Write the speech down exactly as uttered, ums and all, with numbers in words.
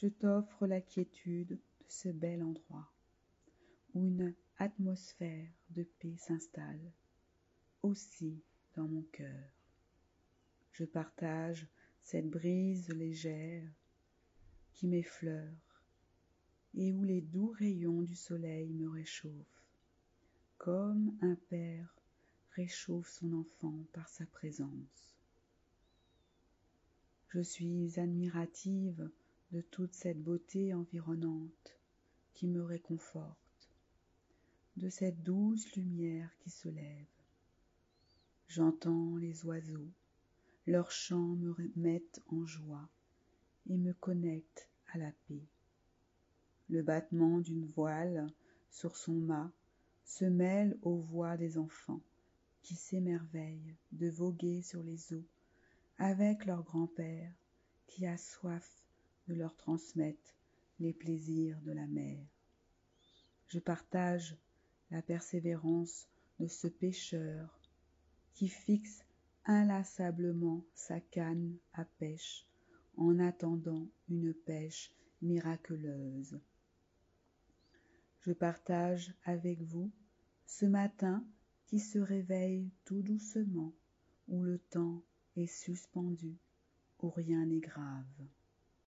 je t'offre la quiétude de ce bel endroit, où une atmosphère de paix s'installe, aussi dans mon cœur. Je partage cette brise légère qui m'effleure et où les doux rayons du soleil me réchauffent, comme un père réchauffe son enfant par sa présence. Je suis admirative de toute cette beauté environnante qui me réconforte, de cette douce lumière qui se lève. J'entends les oiseaux, leurs chants me mettent en joie et me connectent à la paix. Le battement d'une voile sur son mât se mêle aux voix des enfants qui s'émerveillent de voguer sur les eaux avec leur grand-père qui a soif de leur transmettre les plaisirs de la mer. Je partage la persévérance de ce pêcheur qui fixe inlassablement sa canne à pêche en attendant une pêche miraculeuse. Je partage avec vous ce matin qui se réveille tout doucement, où le temps est suspendu, où rien n'est grave.